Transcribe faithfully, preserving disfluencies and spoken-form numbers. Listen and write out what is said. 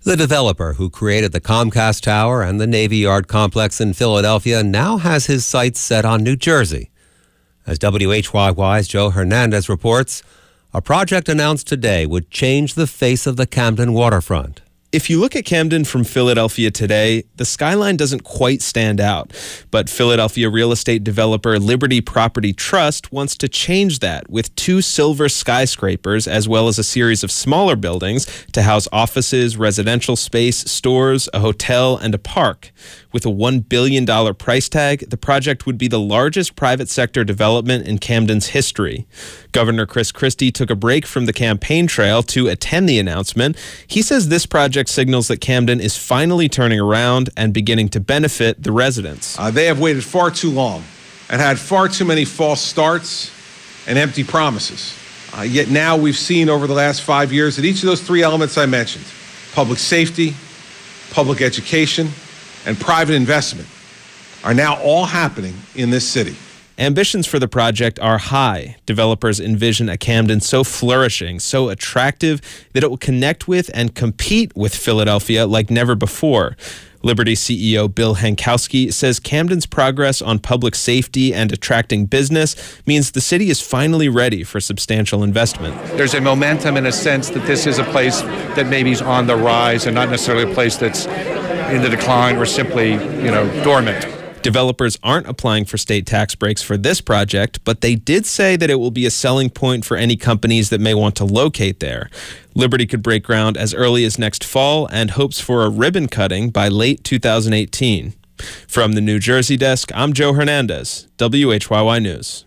The developer who created the Comcast Tower and the Navy Yard complex in Philadelphia now has his sights set on New Jersey. As W H Y Y's Joe Hernandez reports, a project announced today would change the face of the Camden waterfront. If you look at Camden from Philadelphia today, the skyline doesn't quite stand out. But Philadelphia real estate developer Liberty Property Trust wants to change that with two silver skyscrapers as well as a series of smaller buildings to house offices, residential space, stores, a hotel, and a park. With a one billion dollars price tag, the project would be the largest private sector development in Camden's history. Governor Chris Christie took a break from the campaign trail to attend the announcement. He says this project signals that Camden is finally turning around and beginning to benefit the residents. Uh, they have waited far too long and had far too many false starts and empty promises. Uh, yet now we've seen over the last five years that each of those three elements I mentioned, public safety, public education, and private investment, are now all happening in this city. Ambitions for the project are high. Developers envision a Camden so flourishing, so attractive, that it will connect with and compete with Philadelphia like never before. Liberty C E O Bill Hankowski says Camden's progress on public safety and attracting business means the city is finally ready for substantial investment. There's a momentum in a sense that this is a place that maybe is on the rise and not necessarily a place that's in the decline or simply, you know, dormant. Developers aren't applying for state tax breaks for this project, but they did say that it will be a selling point for any companies that may want to locate there. Liberty could break ground as early as next fall and hopes for a ribbon cutting by late two thousand eighteen. From the New Jersey desk, I'm Joe Hernandez, W H Y Y News.